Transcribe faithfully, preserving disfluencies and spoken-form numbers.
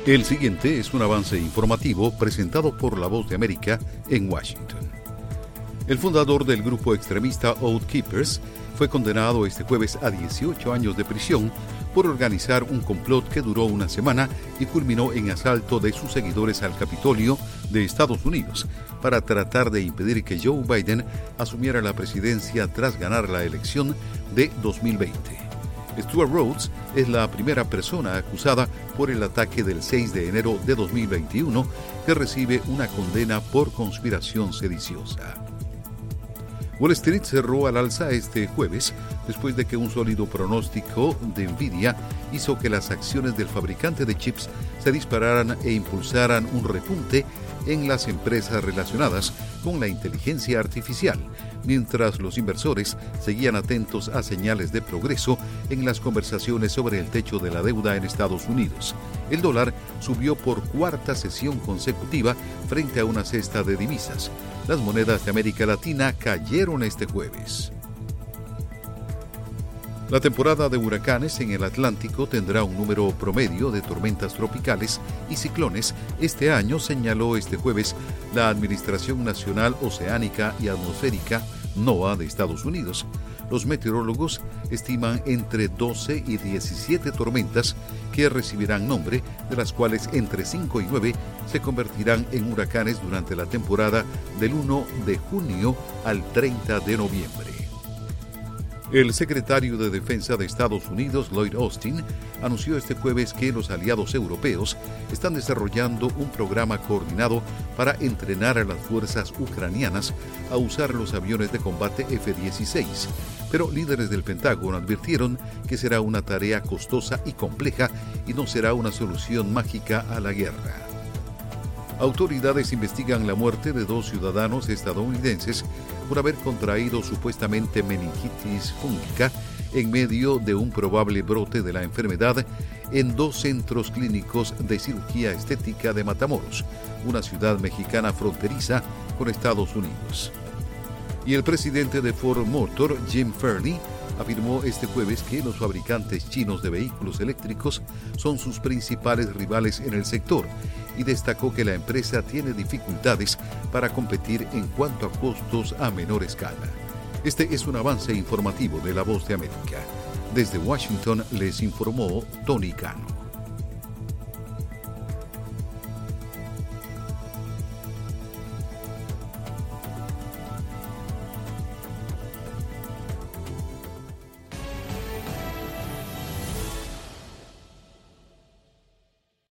El siguiente es un avance informativo presentado por La Voz de América en Washington. El fundador del grupo extremista Oath Keepers fue condenado este jueves a dieciocho años de prisión por organizar un complot que duró una semana y culminó en asalto de sus seguidores al Capitolio de Estados Unidos para tratar de impedir que Joe Biden asumiera la presidencia tras ganar la elección de dos mil veinte. Stuart Rhodes es la primera persona acusada por el ataque del seis de enero de dos mil veintiuno que recibe una condena por conspiración sediciosa. Wall Street cerró al alza este jueves después de que un sólido pronóstico de Nvidia hizo que las acciones del fabricante de chips se dispararan e impulsaran un repunte en las empresas relacionadas con la inteligencia artificial, mientras los inversores seguían atentos a señales de progreso en las conversaciones sobre el techo de la deuda en Estados Unidos. El dólar subió por cuarta sesión consecutiva frente a una cesta de divisas. Las monedas de América Latina cayeron este jueves. La temporada de huracanes en el Atlántico tendrá un número promedio de tormentas tropicales y ciclones este año, señaló este jueves la Administración Nacional Oceánica y Atmosférica, NOAA, de Estados Unidos. Los meteorólogos estiman entre doce y diecisiete tormentas que recibirán nombre, de las cuales entre cinco y nueve se convertirán en huracanes durante la temporada del primero de junio al treinta de noviembre. El secretario de Defensa de Estados Unidos, Lloyd Austin, anunció este jueves que los aliados europeos están desarrollando un programa coordinado para entrenar a las fuerzas ucranianas a usar los aviones de combate F dieciséis, pero líderes del Pentágono advirtieron que será una tarea costosa y compleja y no será una solución mágica a la guerra. Autoridades investigan la muerte de dos ciudadanos estadounidenses por haber contraído supuestamente meningitis fúngica en medio de un probable brote de la enfermedad en dos centros clínicos de cirugía estética de Matamoros, una ciudad mexicana fronteriza con Estados Unidos. Y el presidente de Ford Motor, Jim Farley, afirmó este jueves que los fabricantes chinos de vehículos eléctricos son sus principales rivales en el sector y destacó que la empresa tiene dificultades para competir en cuanto a costos a menor escala. Este es un avance informativo de La Voz de América. Desde Washington les informó Tony Cano.